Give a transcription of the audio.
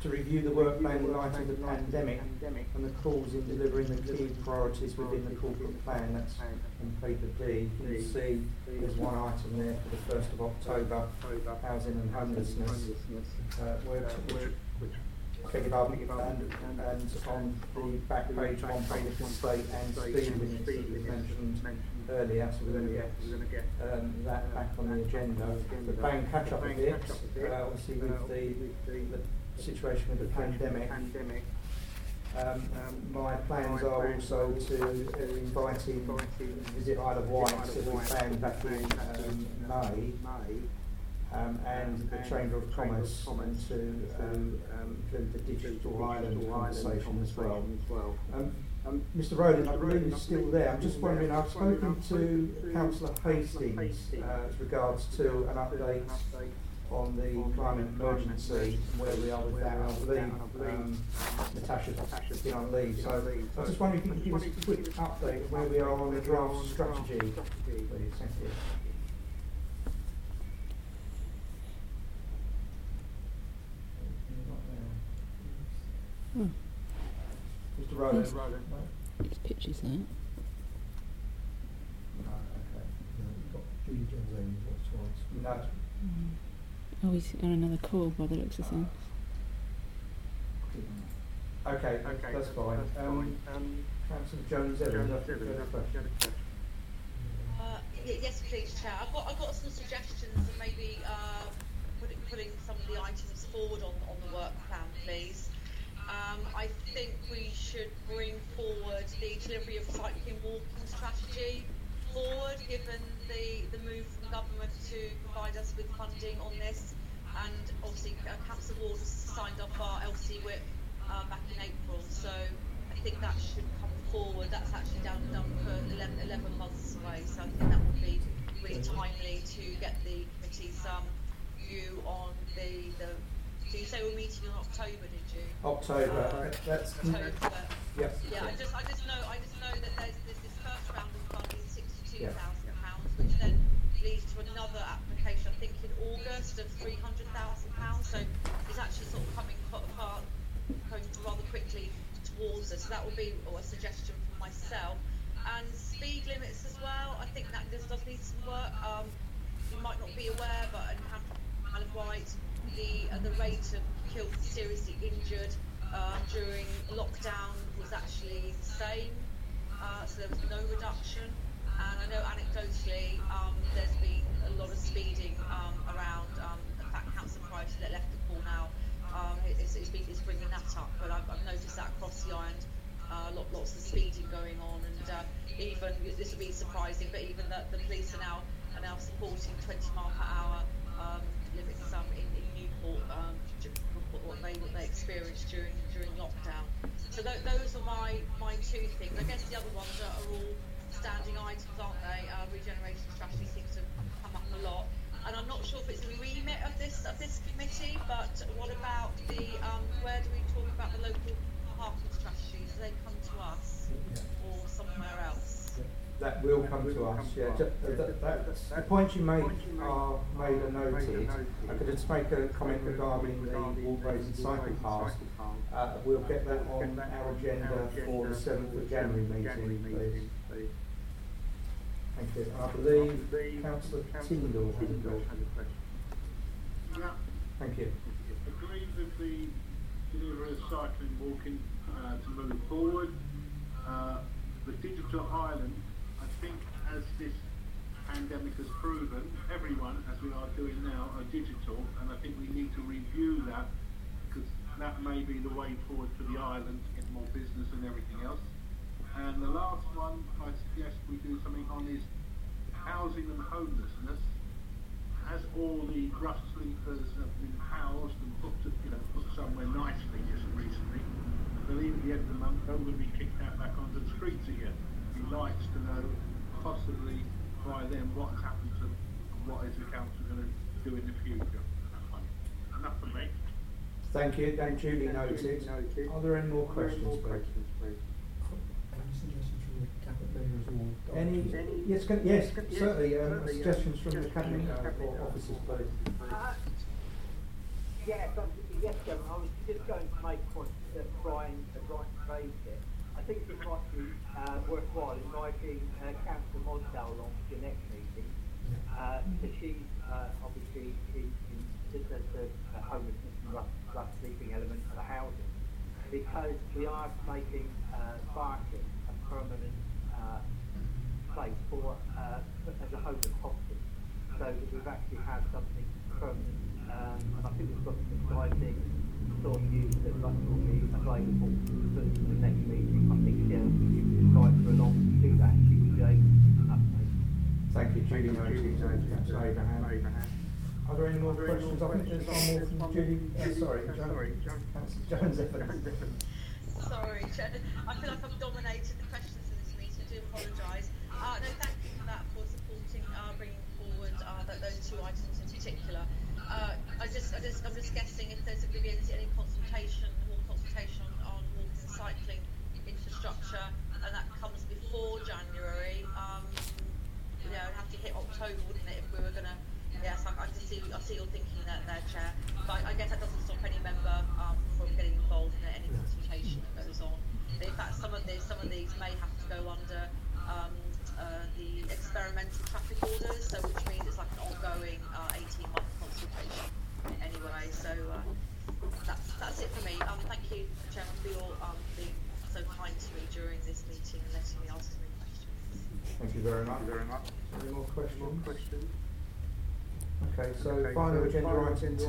to review the work plan in light of the pandemic and the calls in delivering the key priorities within the corporate plan. That's on paper D. You can see there's one item there for the 1st of October, housing and homelessness. And on the back page, one public estate and speed limits that was mentioned earlier, so we're going to get that back on the agenda. We're playing catch up a bit, obviously with the situation with the pandemic. My plans are also to invite in visit Isle of Wight, so we planned back in May. And the Chamber of Commerce and to include the Digital Island conversation as well. Mr. Rowland, I believe he's still there. I'm just wondering, I've spoken to Councillor Hastings as regards to an update on the climate emergency and where we are with that. I believe Natasha's been on leave, so I was just wondering if you could give us a quick update of where we are on the draft strategy, please. Thank you. Mr. Rowland. His pictures there. No. Oh, he's on another call by the looks of things. Okay, that's fine. Councillor Jones-Evans, yes, please, Chair. I've got some suggestions of maybe putting some of the items forward on the work plan, please. I think we should bring forward the delivery of cycling walking strategy forward, given the move from government to provide us with funding on this, and obviously Councillor Ward has signed off our LC whip back in April, so I think that should come forward. That's actually done for 11 months away, so I think that would be really timely to get the committee's view on the. So you say we're meeting in October, did you? October. That's October. Yep. Yeah, I just know that there's this first round of funding, £62,000, which then leads to another application, I think in August, of £300,000. So it's actually sort of coming rather quickly towards us. So that would be a suggestion from myself. And speed limits as well. I think that this does need some work. You might not be aware, but in Isle of Wight, the rate of killed and seriously injured during lockdown was actually the same, so there was no reduction. And I know anecdotally there's been a lot of speeding around. In fact, Councillor Price that left the call now is bringing that up, but I've noticed that across the island, lots of speeding going on, and even this will be surprising, but even the police are now supporting 20 mile per hour limits in Newport, what they experienced during lockdown. So those are my two things. I guess the other ones are all standing items, aren't they? Regeneration strategy seems to come up a lot, and I'm not sure if it's a remit of this committee. But what about where do we talk about the local parking strategies? Do they come to us or somewhere else? That will come to us, yeah. The points you make are made and noted. I could just make a comment regarding the walkways and cycle paths. We'll get that on our agenda for the 7th of January meeting, please. Thank you. I believe Councillor Tyndall has a question. Yeah. Thank you. Agreed with the delivery of cycling walking to move forward. The digital island, I think, as this pandemic has proven, everyone, as we are doing now, are digital, and I think we need to review that, because that may be the way forward for the island to get more business and everything else. And the last one I suggest we do something on is housing and homelessness. As all the rust sleepers have been housed and put somewhere nicely just recently, I believe at the end of the month they're going to be kicked out back onto the streets again. He likes to know, possibly by then, what's happened to them and what is the council going to do in the future. Enough from me. Thank you, and duly noted. Are there any more questions, please? Any? Yes, certainly. Suggestions from the cabinet officers, please. Yes, Chairman. I was just going to make a point that Brian raised it. I think it might be worthwhile inviting Councillor Mosdale along to your next meeting, because she's obviously just as the homelessness and rough sleeping element of the housing, because we are making Barking a permanent place for as a homeless hospice, so that we've actually had something permanent. And I think we've got some exciting sort of news that will be available for the next meeting. I think we should invite her along to do that. She will be able to update. Thank you, Judy. Councillor Abraham. Are there any more questions? I think there's one more from Judy. Sorry, Councillor Jones. Sorry, Chair. I feel like I've dominated the questions in this meeting. I do apologise. No, thank you for that, for supporting bringing forward those two items in particular. I'm just guessing if there's going to be any consultation on walking and cycling infrastructure, and that comes before January. It'd have to hit October, wouldn't it, if we were going to? Yes, I see you're thinking that there, Chair. But I guess that doesn't stop any member from getting involved in any consultation that goes on. In fact, some of these may have to go under the experimental traffic orders, so which means it's like an ongoing 18-month consultation anyway. So that's it for me. Thank you, Chairman, for your being so kind to me during this meeting and letting me ask me questions. Thank you very much. Any more questions? Okay, so final agenda item